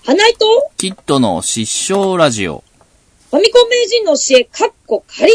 花井とキッドの失笑ラジオ。 ファミコン名人の教え、かっこ仮。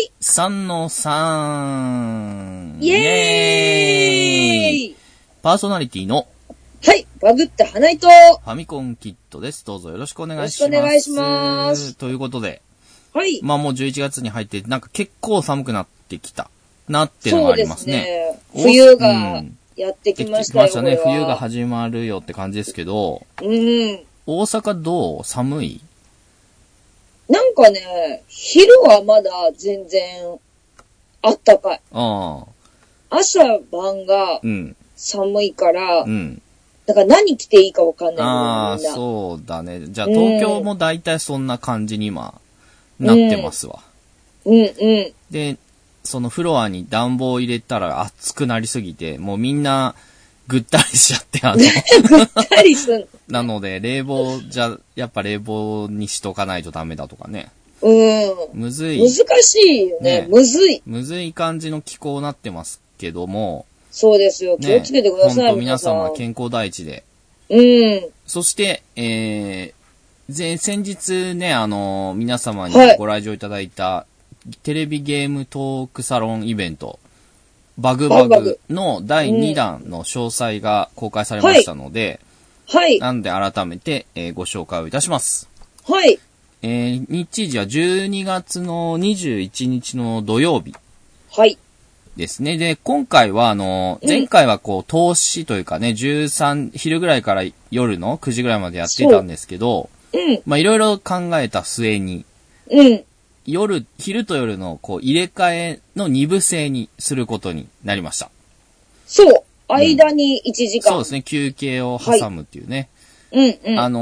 3-3。 イエーイ。 パーソナリティの、 はい、バグった花井と、 ファミコンキッドです。どうぞよろしくお願いします。 よろしくお願いします。 ということで、 はい。 まあもう11月に入って、なんか結構寒くなってきたなっていうのがありますね。 そうですね。冬がやってきましたよ。 ね。冬が始まるよって感じですけど、大阪どう？寒い？ なんかね、昼はまだ全然あったかい。朝晩が寒いから、だから何着ていいかわかんないんだよ、みんな。 そうだね。じゃあ東京も大体そんな感じに今なってますわ。で、そのフロアに暖房入れたら暑くなりすぎて、もうみんなぐったりしちゃって、 ぐったりすんなので、やっぱ冷房にしとかないとダメだとかね。むずい。 難しいよね。むずい感じの気候になってますけども。 そうですよ。気をつけてください。 本当皆様健康第一で。そして、先日ね、皆様にご来場いただいた、テレビゲームトークサロンイベント、バグバグの第2弾の詳細が公開されましたので、なので改めて、ご紹介をいたします。日時は12月の21日の土曜日。ですね。で、今回は前回は投資というかね、昼ぐらいから夜の9時ぐらいまでやってたんですけど、まあいろいろ考えた末に、昼と夜の入れ替えの2部制にすることになりました。 そう。間に1時間。 そうですね。休憩を挟むっていうね。我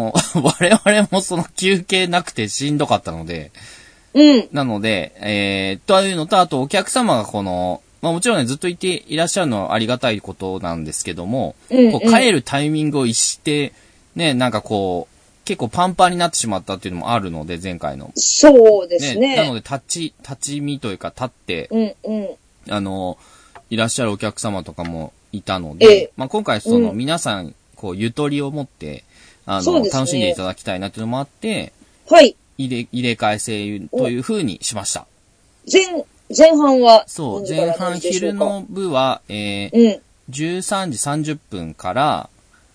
々もその休憩なくてしんどかったので、なので、というのと、あとお客様がまあもちろんね、ずっといていらっしゃるのはありがたいことなんですけども、帰るタイミングを逸して、ね、なんか結構パンパンになってしまったっていうのもあるので、前回の。 そうですね。 なので、立ち見というか、立って、いらっしゃるお客様とかもいたので、まあ今回皆さん、ゆとりを持って、楽しんでいただきたいなっていうのもあって、入れ替え制という風にしました。 前半はそう、前半昼の部は、13時30分から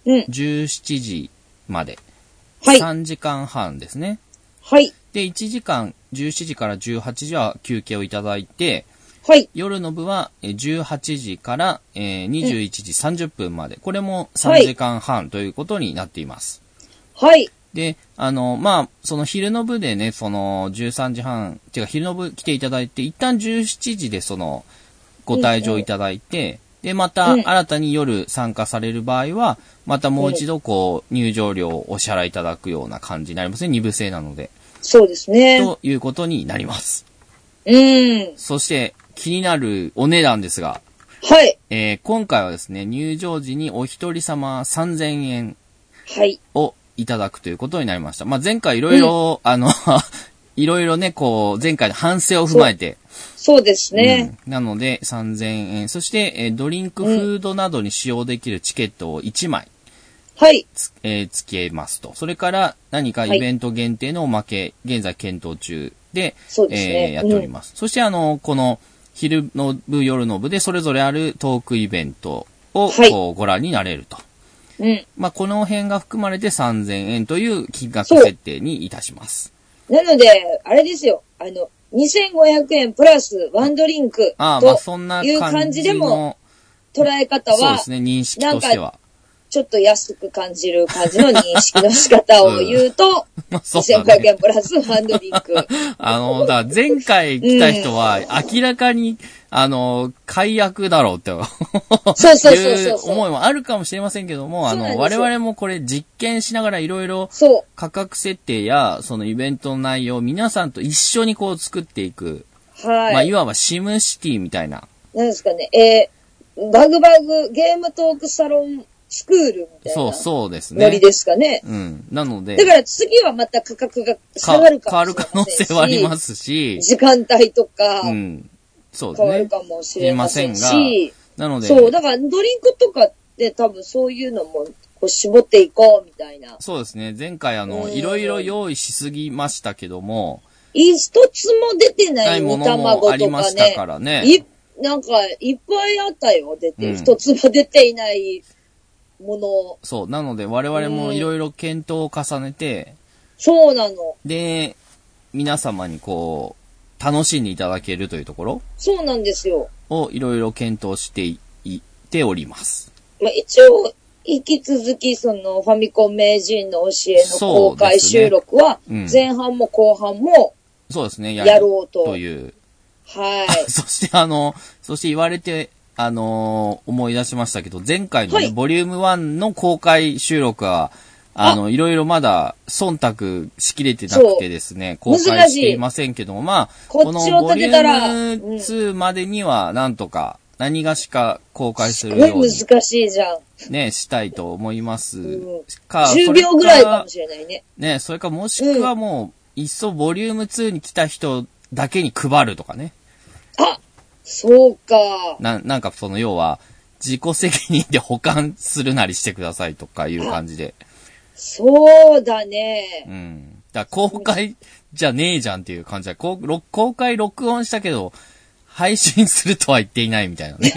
17時まで、3時間半ですね。で、1時間17時から18時は休憩をいただいて、夜の部は18時から21時30分まで、これも3時間半ということになっています。で、まあ、その昼の部でね、13時半、昼の部来ていただいて、一旦17時でご退場いただいて、で、また新たに夜参加される場合は、またもう一度入場料をお支払いいただくような感じになりますね。2部制なので。 そうですね。 ということになります。そして、気になるお値段ですが、今回はですね、入場時にお一人様3000円をいただくということになりました。まあ、前回いろいろ、いろいろね、前回の反省を踏まえて。 そうですね。 なので、3000円。そして、ドリンク、フードなどに使用できるチケットを1枚。付けますと。それから、何かイベント限定のおまけ、現在検討中で、やっております。そして、この、昼の部、夜の部でそれぞれあるトークイベントを、ご覧になれると。まあ、この辺が含まれて3000円という金額設定にいたします。 なので、あれですよ。2500円プラスワンドリンクという感じでも捉え方は、 そうですね、認識としては。 ちょっと安く感じる感じの認識の仕方を言うと、2500円プラスワンドリンク。 だから前回来た人は明らかに、解約だろうっていう思いもあるかもしれませんけども、我々もこれ実験しながらいろいろ価格設定やそのイベントの内容を皆さんと一緒に作っていく。まあ、いわばシムシティみたいな。 なんですかね。バグバグゲームトークサロンスクールみたいな。 そうですね。 ノリですかね。 なので。 だから次はまた価格が下がるかもしれませんし。 変わる可能性はありますし。 時間帯とか。 そうですね。 変わるかもしれませんし。 なので。 そう、だからドリンクとかって多分そういうのもこう絞っていこうみたいな。 そうですね。前回いろいろ用意しすぎましたけども、 一つも出てないものもありましたからね。 なんか、いっぱいあったよ、出て。一つも出ていないもの。 そう。なので、我々もいろいろ検討を重ねて、 そうなの。 で、皆様にこう、楽しんでいただけるというところそうなんですよ。 をいろいろ検討していっております。 まあ、一応、引き続きそのファミコン名人の教えの公開収録は、前半も後半も、 そうですね、 やろうという。 はい。 そして言われて、思い出しましたけど、前回のね、ボリューム1の公開収録は、いろいろまだ忖度しきれてなくてですね、公開していませんけども、まあ、このボリューム2までにはなんとか何がしか公開するように。 すごい難しいじゃん。 ね、したいと思います。 10秒ぐらいかもしれないね。 ね、それかもしくはもう、いっそボリューム2に来た人だけに配るとかね。 あ、そうか。 なんか要は、自己責任で保管するなりしてくださいとかいう感じで。 そうだね。 うん。だから公開じゃねえじゃんっていう感じで、公開録音したけど、配信するとは言っていないみたいなね。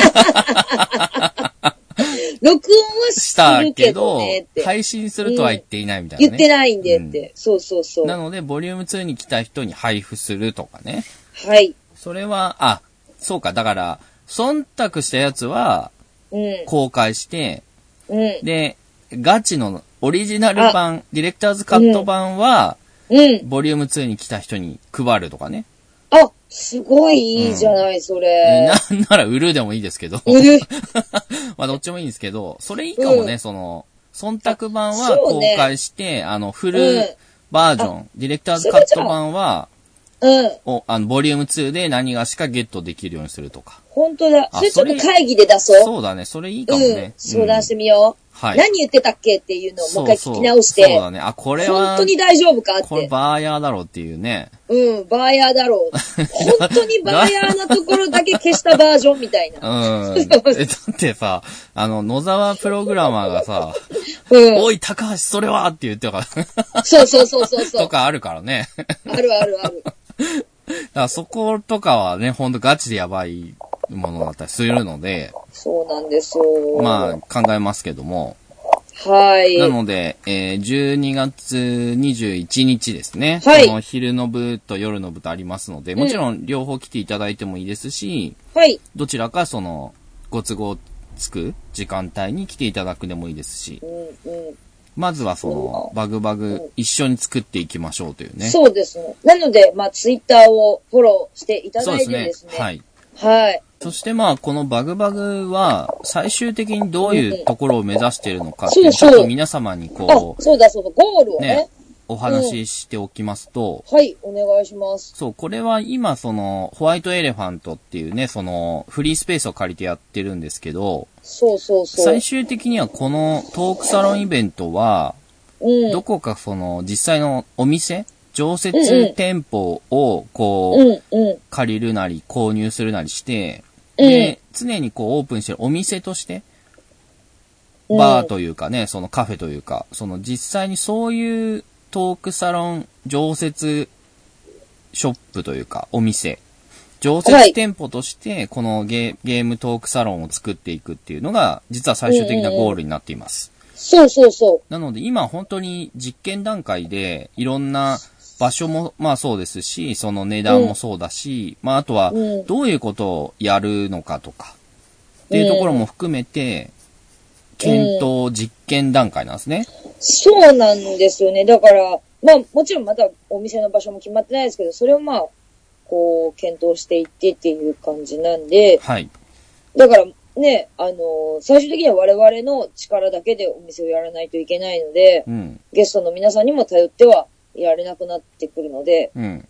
録音はしたけど、 配信するとは言っていないみたいなね。 言ってないんでって。そうそうそう。 なので、ボリューム2に来た人に配布するとかね。 はい。 それは、そうか、だから、忖度したやつは、公開して、で、ガチのオリジナル版、ディレクターズカット版は、ボリューム2に来た人に配るとかね。 あ、すごいいいじゃない、それ。 なんなら売るでもいいですけど。 売るまあどっちもいいんですけど、それいいかもね、忖度版は公開して、フルバージョン、ディレクターズカット版は、ボリューム2で何がしかゲットできるようにするとか。 本当だ。それちょっと会議で出そう。 そうだね。それいいかもね。 相談してみよう。はい。何言ってたっけっていうのをもう一回聞き直して。 そうだね。これは。 本当に大丈夫かって。 これバーヤーだろうっていうね。 バーヤーだろう。本当にバーヤーなところだけ消したバージョンみたいな。 だってさ、野沢プログラマーがさ、おい、高橋、それはって言ってたから。 そう。 とかあるからね。 ある。 だからそことかはね、ほんとガチでやばいものだったりするので。 そうなんですよ。 まあ、考えますけども。 はい。 なので、12月21日ですね。 はい。 その昼の部と夜の部とありますので、もちろん両方来ていただいてもいいですし、 はい。 どちらかご都合つく時間帯に来ていただくでもいいですし。まずはバグ一緒に作っていきましょうというね。 そうですね。なので、ツイッターをフォローしていただいてですね。 はい。 はい。 そしてこのバグは最終的にどういうところを目指しているのかっていう、ちょっと皆様にそうだ、ゴールをね。 お話ししておきますと。 はい、お願いします。 そう、これは今ホワイトエレファントっていうね、フリースペースを借りてやってるんですけど。 そう。 最終的にはこのトークサロンイベントは、どこか実際のお店常設店舗を借りるなり購入するなりして、で、常にオープンしてるお店として、バーというかね、カフェというか、実際にそういうトークサロン常設ショップというか、お店、常設店舗として、このゲームトークサロンを作っていくっていうのが、実は最終的なゴールになっています。 そう。 なので今本当に実験段階で、いろんな場所もそうですし、その値段もそうだし、あとはどういうことをやるのかとかっていうところも含めて検討実験段階なんですね。 そうなんですよね。だからもちろんまだお店の場所も決まってないですけど、それを検討していってっていう感じなんで、 はい。 だからね、最終的には我々の力だけでお店をやらないといけないので、ゲストの皆さんにも頼ってはやれなくなってくるので、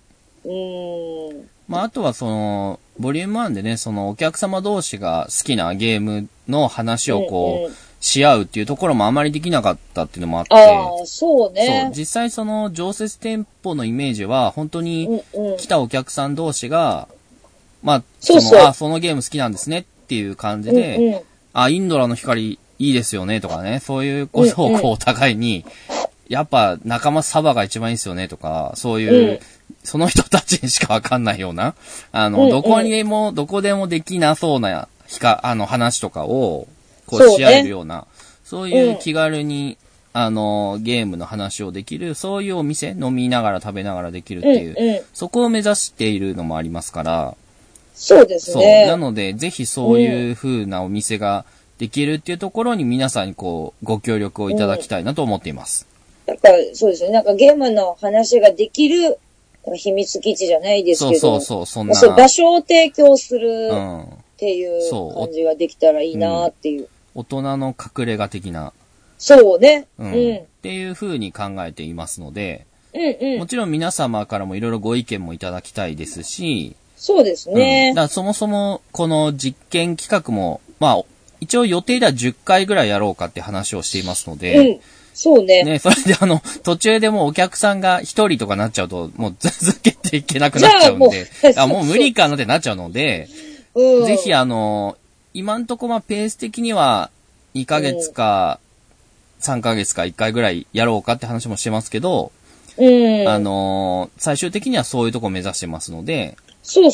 あとはボリューム1でね、お客様同士が好きなゲームの話をし合うっていうところもあまりできなかったっていうのもあって、 そうね。 実際常設店舗のイメージは本当に来たお客さん同士が、そのゲーム好きなんですねっていう感じで、インドラの光いいですよねとかね、そういうことをこうお互いに、やっぱ仲間サバが一番いいですよねとか、そういう、その人たちにしかわかんないような、どこでもできなそうな、話とかを、こうし合えるような、そういう気軽に、ゲームの話をできる、そういうお店、飲みながら食べながらできるっていう、そこを目指しているのもありますから、 そうですね。 そう。なので、ぜひそういう風なお店ができるっていうところに皆さんにこう、ご協力をいただきたいなと思っています。 なんか、そうですね。なんかゲームの話ができる、秘密基地じゃないですけど、そんな。場所を提供するっていう感じができたらいいなっていう。 大人の隠れ家的な。 そうね。 っていう風に考えていますので、もちろん皆様からもいろいろご意見もいただきたいですし、 そうですね。 だからそもそも、この実験企画も、まあ、一応予定では10回ぐらいやろうかって話をしていますので、 そうね。 ね、それで途中でもうお客さんが1人とかなっちゃうと、もう続けていけなくなっちゃうんで、もう無理かなってなっちゃうので、ぜひ今んとこペース的には2ヶ月か3ヶ月か1回ぐらいやろうかって話もしてますけど、最終的にはそういうとこ目指してますので、 そう。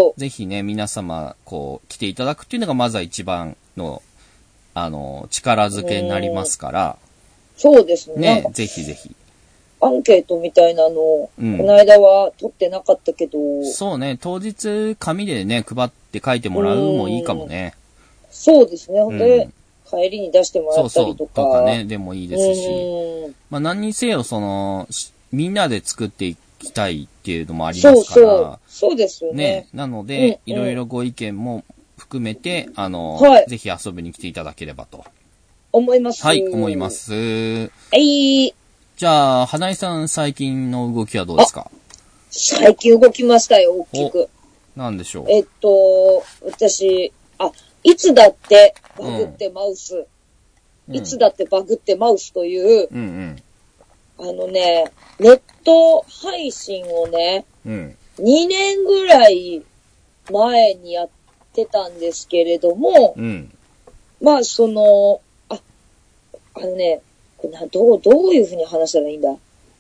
ぜひね、皆様、こう、来ていただくっていうのがまずは一番の、力づけになりますから。 そうですね。 ね、ぜひぜひ。 アンケートみたいなの、この間は取ってなかったけど。 そうね、当日紙でね、配って書いてもらうもいいかもね。 そうですね。で、帰りに出してもらったりとか。 とかね、でもいいですし。何にせよ、みんなで作っていきたいっていうのもありますから。 そうですよね。 なので、いろいろご意見も含めて、ぜひ遊びに来ていただければと。 思います。 はい、思います。じゃあ、花井さん、最近の動きはどうですか？ 最近動きましたよ、大きく。 なんでしょう。 私、いつだってバグってマウス。いつだってバグってマウスという、ネット配信をね、2年ぐらい前にやってたんですけれども、まあ、どういうふうに話したらいいんだ。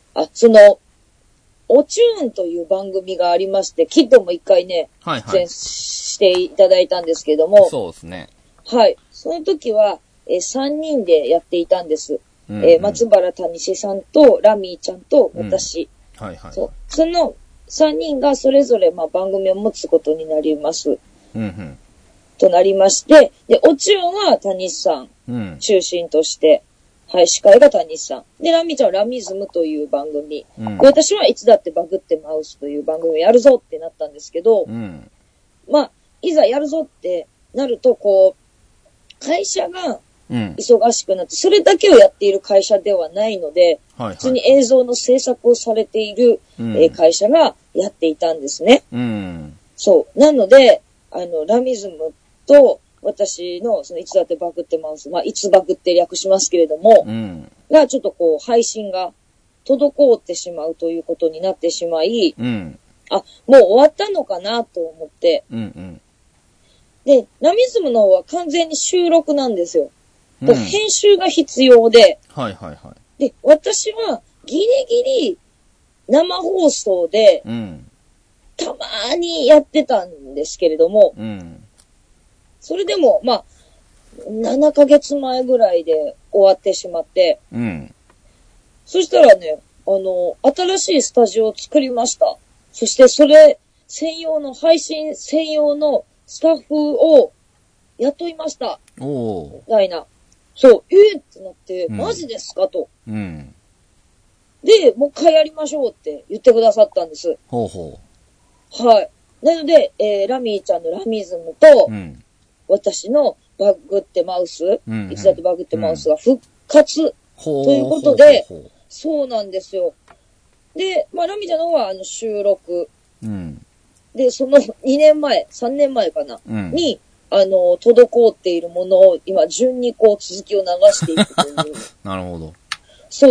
おチューンという番組がありまして、キッドも一回ね、出演していただいたんですけども、 そうですね。 はい。その時は、3人でやっていたんです。松原谷志さんと、ラミーちゃんと、私。その3人がそれぞれ、番組を持つことになります。となりまして、で、おチューンは谷さん、中心として、はい、司会が谷さん。で、ラミーちゃんはラミズムという番組。で、私はいつだってバグってマウスという番組をやるぞってなったんですけど、いざやるぞってなると、会社が忙しくなって、それだけをやっている会社ではないので、普通に映像の制作をされている、会社がやっていたんですね。そう。なので、ラミズムと私のいつだってバグってマウス、いつバグって略しますけれども、がちょっと配信が滞ってしまうということになってしまい、もう終わったのかなと思って、で、ラミズムの方は完全に収録なんですよ。編集が必要で、で、私はギリギリ生放送で、たまーにやってたんですけれども、それでも、7ヶ月前ぐらいで終わってしまって、そしたらね、新しいスタジオを作りました。そしてそれ配信専用のスタッフを雇いました。みたいな。そう、ってなって、マジですかと。で、もう一回やりましょうって言ってくださったんです。はい。なので、ラミーちゃんのラミズムと、私のバグってマウス、いつだってバグってマウスが復活ということで、そうなんですよ。で、ラミーちゃんの方は収録。で、その3年前かな、に、滞っているものを今順に続きを流していくという。 なるほど。 そう。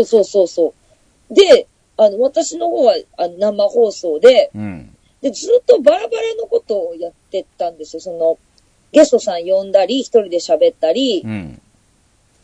で、私の方は生放送で、で、ずっとバラバラのことをやってたんですよ。ゲストさん呼んだり、一人で喋ったり、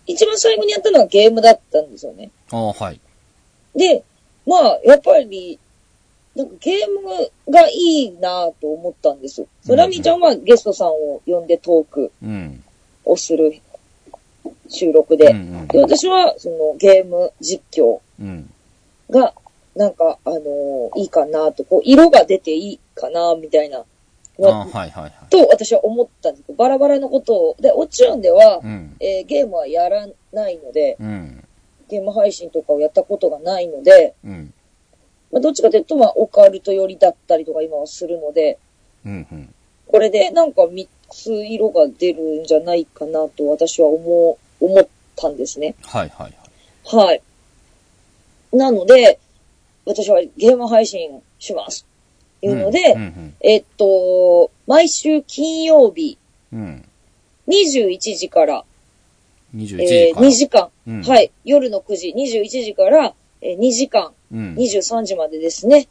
一番最後にやったのはゲームだったんですよね。 はい。 で、まあ、やっぱり、なんかゲームがいいなと思ったんですよ。ラミーちゃんはゲストさんを呼んでトークをする収録で、で私はそのゲーム実況がなんかいいかなと、こう色が出ていいかなみたいなと私は思ったんですけど、バラバラのことをでオチューンでは、ゲームはやらないので、ゲーム配信とかをやったことがないので、まあ、どっちかというと、まあ、オカルト寄りだったりとか今はするので、これでなんか3つ色が出るんじゃないかなと私は思ったんですね。 はいはいはい。はい。なので、私はゲーム配信します。いうので、毎週金曜日、21時から、2時間、はい、夜の9時、21時から、2時間、23時までですね、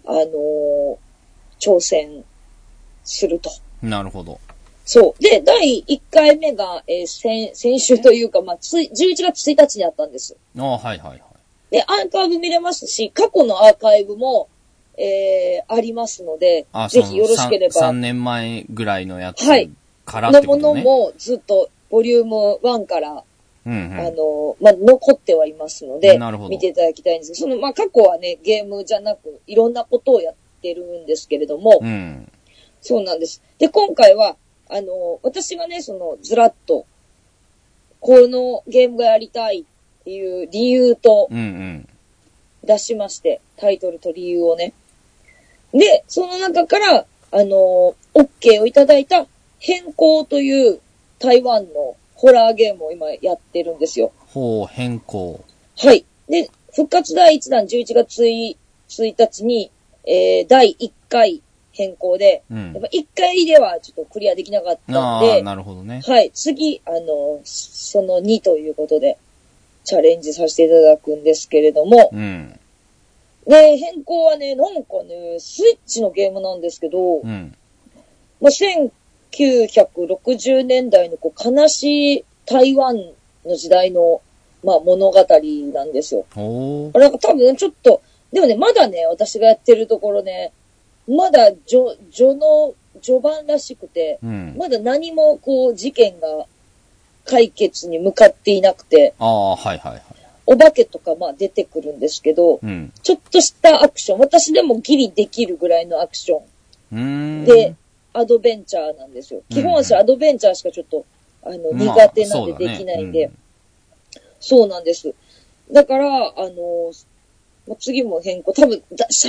挑戦すると。 なるほど。 そう。で、第1回目が、先週というか、まあ、11月1日にあったんです。 はいはいはい。 で、アーカイブ見れますし、過去のアーカイブも、ありますので、ぜひよろしければ。 3年前ぐらいのやつからってことね。のものもずっと、ボリューム1から、まあ、残ってはいますので、見ていただきたいんですけど、まあ、過去はね、ゲームじゃなく、いろんなことをやってるんですけれども、そうなんです。で、今回は、私がね、ずらっと、このゲームがやりたいっていう理由と、出しまして、タイトルと理由をね。で、その中から、OK をいただいた、変更という台湾のホラーゲームを今やってるんですよ。 変更。 はい。で、復活第1弾11月1日に、第1回変更で、やっぱ1回ではちょっとクリアできなかったんで、 なるほどね。 はい。次、その2ということで、チャレンジさせていただくんですけれども、で、変更はね、なんかね、スイッチのゲームなんですけど、まあ、1960年代のこう悲しい台湾の時代の、まあ、物語なんですよ。なんか多分ちょっと、でもね、まだね、私がやってるところね、まだ序盤らしくて、まだ何もこう事件が解決に向かっていなくて、お化けとかまあ出てくるんですけど、ちょっとしたアクション、私でもギリできるぐらいのアクションで、アドベンチャーなんですよ。基本はアドベンチャーしかちょっと、苦手なんでできないんで、そうなんです。だから、次も変更、多分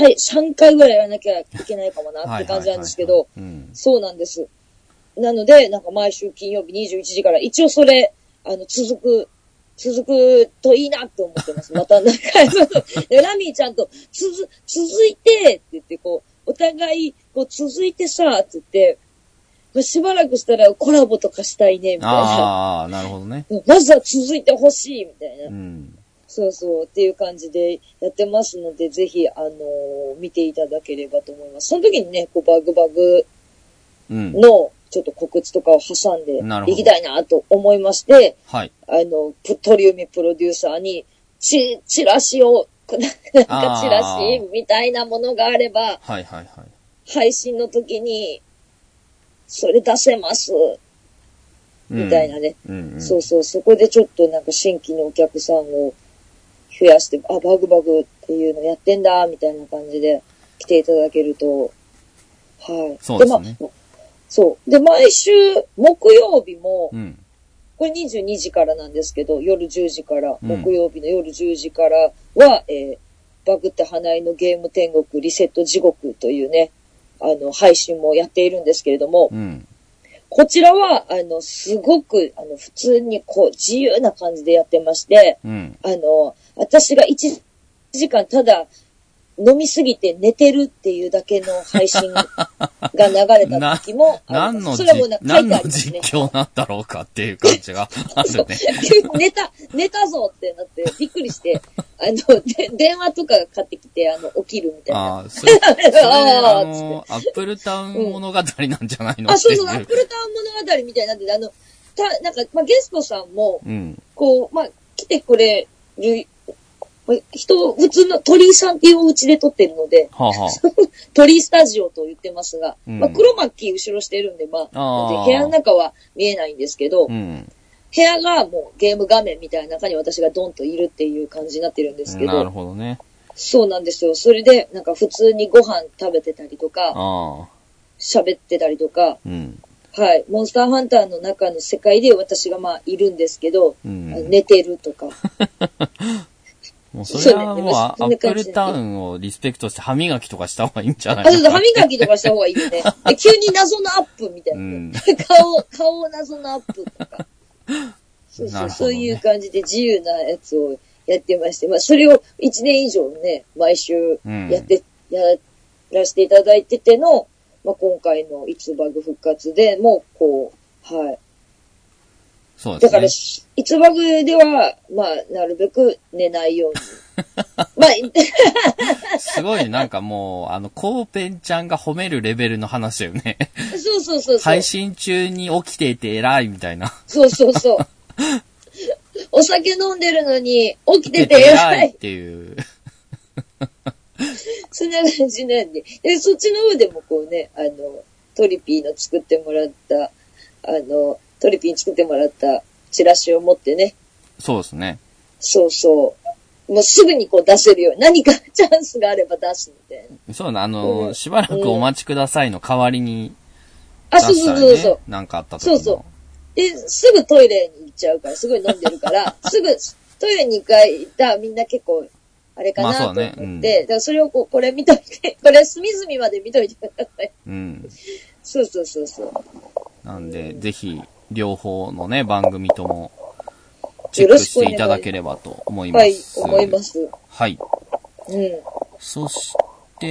3回ぐらいやらなきゃいけないかもなって感じなんですけど、そうなんです。なので、なんか毎週金曜日21時から、一応それ、続くといいなって思ってます。またなんか、ラミーちゃんと続いてって言って、こう、お互い、こう、続いてさ、って言って、しばらくしたらコラボとかしたいね、みたいな。 なるほどね。 まずは続いてほしい、みたいな。そうそう、っていう感じでやってますので、ぜひ、見ていただければと思います。その時にね、こう、バグの、ちょっと告知とかを挟んでいきたいなと思いまして、鳥海プロデューサーに、チラシを、なんかチラシみたいなものがあれば、配信の時に、それ出せます。みたいなね。そうそう、そこでちょっとなんか新規のお客さんを増やして、バグっていうのやってんだ、みたいな感じで来ていただけると、はい。 そうですね。 そう。で、毎週木曜日も、これ22時からなんですけど、夜10時から、木曜日の夜10時からは、バグって花井のゲーム天国リセット地獄というね、配信もやっているんですけれども、こちらは、すごく、普通にこう、自由な感じでやってまして、私が1時間ただ、飲みすぎて寝てるっていうだけの配信が流れた時も何の実況なんだろうかっていう感じがあるね。 寝たぞってなってびっくりして、電話とかかかってきて、起きるみたいな。 それアップルタウン物語なんじゃないのそう、アップルタウン物語みたいなんで、 なんか、まあ、ゲストさんも、こう、まあ、来てくれる、普通の鳥居さんっていうお家で撮ってるので、鳥居スタジオと言ってますが、まあ、黒巻後ろしてるんで、まあ、部屋の中は見えないんですけど、部屋がもうゲーム画面みたいな中に私がドンといるっていう感じになってるんですけど。 なるほどね。 そうなんですよ。それで、なんか普通にご飯食べてたりとか、喋ってたりとか、はい。モンスターハンターの中の世界で私がまあいるんですけど、寝てるとか。 もうそれはもうアップルタウンをリスペクトして歯磨きとかした方がいいんじゃないそうそう、歯磨きとかした方がいいよね。で急に謎のアップみたいな。顔謎のアップとか。そうそう、そういう感じで自由なやつをやってまして、まあそれを1年以上ね、毎週やらせていただいてての、まあ今回のいつバグ復活でも、こう、はい。 そうですね。 だから、いつバグでは、まあ、なるべく寝ないように。まあ、 すごい、なんかもう、コーペンちゃんが褒めるレベルの話だよね。 そうそうそう。 配信中に起きていて偉いみたいな。 そうそうそう。お酒飲んでるのに起きてて偉いっていう。 そんな感じなんで。で、そっちの方でもこうね、トリピーの作ってもらった、トリピーに作ってもらったチラシを持ってね。 そうですね。 そうそう。もうすぐにこう出せるように、何かチャンスがあれば出すみたいな。 そうな、しばらくお待ちくださいの代わりに、 そうそうそう。 なんかあった時の。 そうそう。で、すぐトイレに行っちゃうから、すごい飲んでるから、すぐトイレに行ったみんな結構、あれかなと思って、だからそれをこれ見といて、これ隅々まで見といてください。そうそうそうそう。 なんで、ぜひ、両方のね、番組とも、チェックしていただければと思います。 はい、思います。 はい。そして、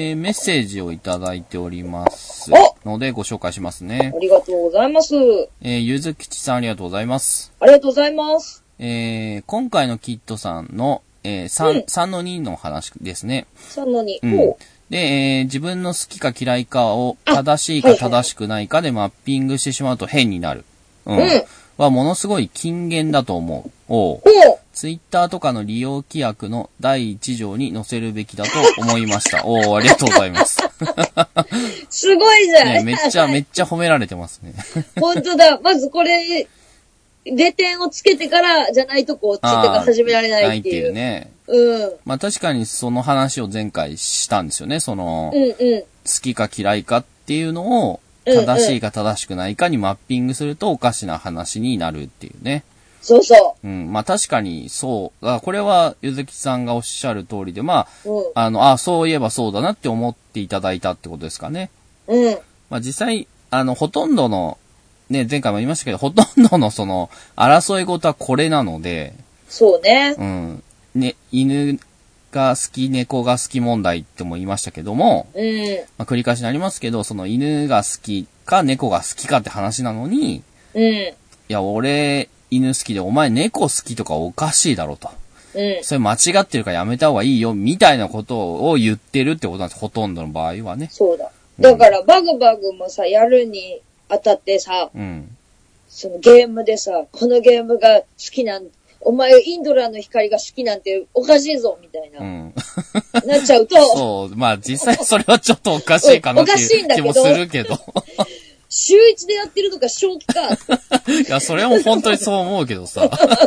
メッセージをいただいておりますので、ご紹介しますね。 ありがとうございます。 ゆずきちさんありがとうございます。 ありがとうございます。 今回のキッドさんの、3の2の話ですね。 3の2。 で、自分の好きか嫌いかを正しいか正しくないかでマッピングしてしまうと変になる。はものすごい禁言だと思う。ツイッターとかの利用規約の第1条に載せるべきだと思いました。ありがとうございます。 すごいじゃん。 ね、めっちゃ褒められてますね。 本当だ。まずこれ、レ点をつけてからじゃないとこう、ついてから始められないっていう。 ないっていうね。まあ確かにその話を前回したんですよね。好きか嫌いかっていうのを、正しいか正しくないかにマッピングするとおかしな話になるっていうね。 そうそう。 まあ確かにそう。これはゆずきさんがおっしゃる通りで、まあ、そういえばそうだなって思っていただいたってことですかね。まあ実際、ほとんどの、ね、前回も言いましたけど、ほとんどの争い事はこれなので。 そうね。 ね、犬が好き、猫が好き問題っても言いましたけども、まあ、繰り返しになりますけど、犬が好きか猫が好きかって話なのに、いや、俺、犬好きでお前猫好きとかおかしいだろと。それ間違ってるからやめた方がいいよ、みたいなことを言ってるってことなんです。ほとんどの場合はね。 そうだ。だから、バグもさ、やるにあたってさ、そのゲームでさ、このゲームが好きお前インドラの光が好きなんておかしいぞみたいな、なっちゃうとそうまあ実際それはちょっとおかしいかなっていう気もするけど週1でやってるとか正気かいやそれも本当にそう思うけどさ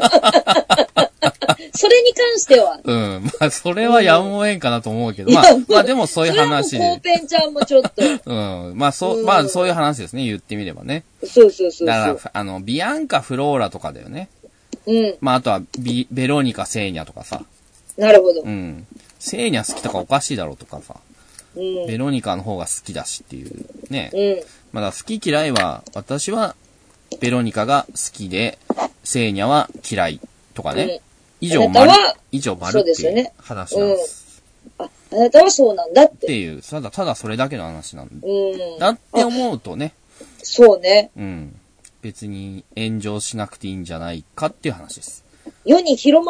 それに関してはまあそれはやむを得んかなと思うけど、まあでもそういう話でそれはもうコーペンちゃんもちょっとまあそういう話ですね、言ってみればね。 そうだからビアンカフローラとかだよね。まあ、あとは、ベロニカ、セーニャとかさ。 なるほど。 セーニャ好きとかおかしいだろうとかさ。ベロニカの方が好きだしっていう。ね。まだ好き嫌いは、私は、ベロニカが好きで、セーニャは嫌いとかね。以上丸っていう話なんです。 あなたはそうなんだって。 っていう、ただそれだけの話なんで。だって思うとね。 そうね。 別に炎上しなくていいんじゃないかっていう話です。 世に広まれ。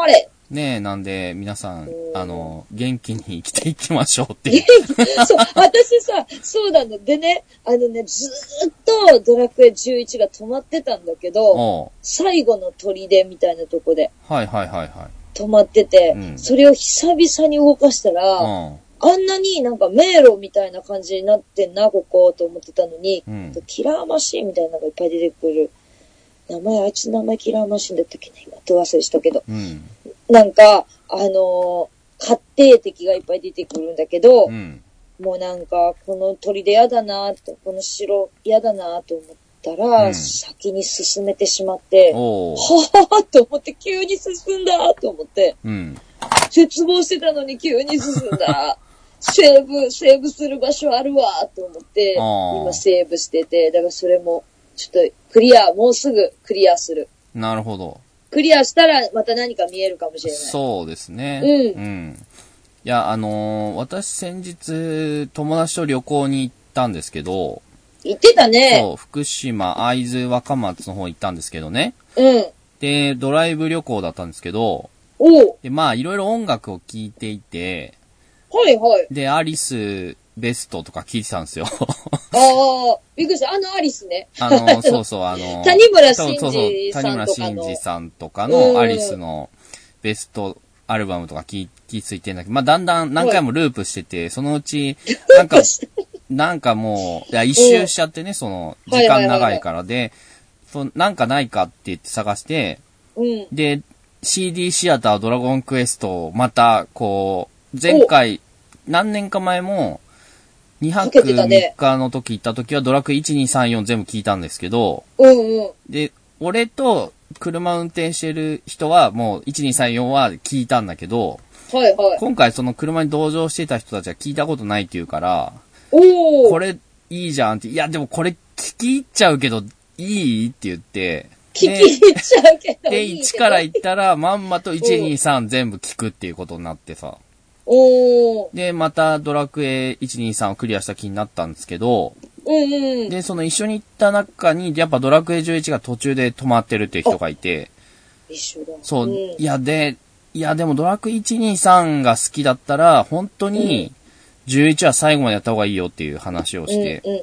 ねえ、なんで、皆さん、元気に生きていきましょうっていう。 そう、私さ、そうなの。でね、ずーっとドラクエ11が止まってたんだけど、最後の砦みたいなとこで。 はい。 止まってて、それを久々に動かしたら、あんなになんか迷路みたいな感じになってんな、ここと思ってたのに、キラーマシーンみたいなのがいっぱい出てくる。あいつの名前キラーマシーンだったっけね、今と忘れしたけど。なんか、確定敵がいっぱい出てくるんだけど、もうなんか、この砦嫌だなと、この城嫌だなと思ったら、先に進めてしまって、はぁと思って急に進んだと思って、絶望してたのに急に進んだ。セーブする場所あるわと思って、今セーブしてて、だからそれも、ちょっともうすぐクリアする。 なるほど。 クリアしたらまた何か見えるかもしれない。 そうですね。いや、私先日友達と旅行に行ったんですけど。 行ってたね。 そう、福島、会津若松の方行ったんですけどね。で、ドライブ旅行だったんですけど。で、まあ、いろいろ音楽を聴いていて。で、アリス、ベストとか聞いてたんですよ。 びっくりした。アリスね。 そうそう、 谷村新司さんとかのアリスのベストアルバムとか聞いついてんだけど、まあ、だんだん何回もループしてて、そのうち、なんかもう、一周しちゃってね、時間長いからで、なんかないかって言って探して、で、CD シアタードラゴンクエストをまた、前回、何年か前も、2泊3日の時行った時はドラクエ1、2、3、4全部聞いたんですけど、で、俺と車運転してる人はもう1、2、3、4は聞いたんだけど、今回その車に同乗してた人たちは聞いたことないって言うから、これいいじゃんって、いやでもこれ聞き入っちゃうけどいいって言って、 聞き入っちゃうけどいいで、1から行ったらまんまと1、2、3全部聞くっていうことになってさ。で、またドラクエ1、2、3をクリアした気になったんですけど、で、その一緒に行った中に、やっぱドラクエ11が途中で止まってるっていう人がいて、 一緒だ。 そう、いやでもドラクエ1、2、3が好きだったら、本当に11は最後までやった方がいいよっていう話をして、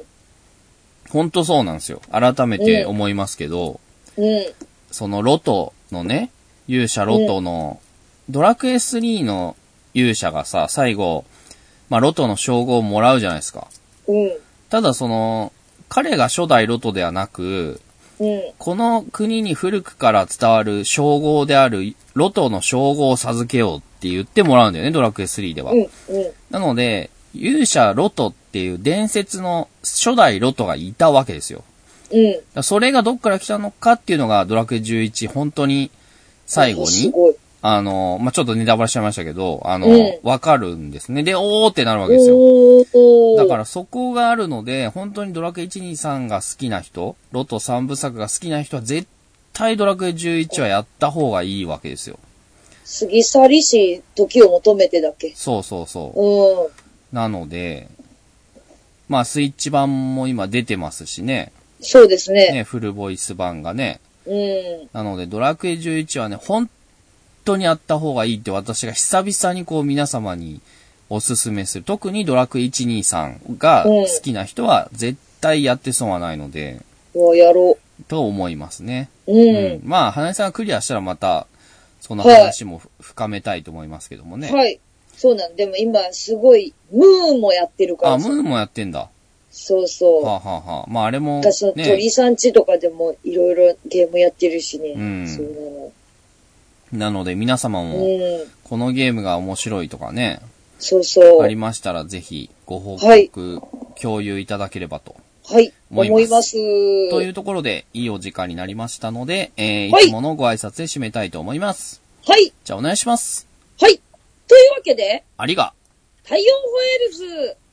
本当そうなんですよ。改めて思いますけど、そのロトのね、勇者ロトの、ドラクエ3の勇者がさ、最後、まあ、ロトの称号をもらうじゃないですか。ただ彼が初代ロトではなく、この国に古くから伝わる称号であるロトの称号を授けようって言ってもらうんだよね、ドラクエ3では。なので、勇者ロトっていう伝説の初代ロトがいたわけですよ。それがどっから来たのかっていうのがドラクエ11、本当に最後に、まあ、ちょっとネタバレしちゃいましたけど、わかるんですね。で、おーってなるわけですよ。だからそこがあるので、本当にドラクエ1、2、3が好きな人、ロト3部作が好きな人は絶対ドラクエ11はやった方がいいわけですよ。 過ぎ去りし時を求めてだけ。 そう。なので、まあ、スイッチ版も今出てますしね。 そうですね。 フルボイス版がね。なので、ドラクエ11はね、本当にやった方がいいって私が久々に皆様におすすめする。特にドラクエ1、2、3が好きな人は絶対やって損はないので。 やろう。 と思いますね。まあ、花江さんがクリアしたらまた、その話も深めたいと思いますけどもね。 そうなんでも今すごい、ムーンもやってるから。 ムーンもやってんだ。 そう。 まあ、あれも、 私の鳥さんちとかでもいろいろゲームやってるしね。そうなの。 なので皆様も、このゲームが面白いとかね。ありましたらぜひご報告、共有いただければと。思います。というところで、いいお時間になりましたので、いつものご挨拶で締めたいと思います。じゃあお願いします。 というわけで、 ありが。 太陽ホエールズ